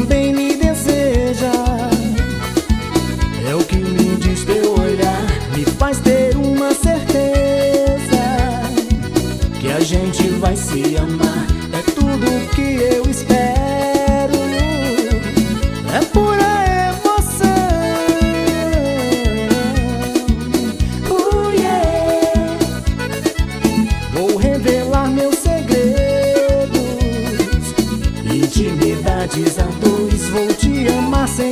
também me deseja. É o que me diz teu olhar, me faz ter uma certeza que a gente vai se amar. É tudo que eu espero, é pura emoção. Yeah. Vou revelar meus segredos, intimidades a dois. Vou te amar sem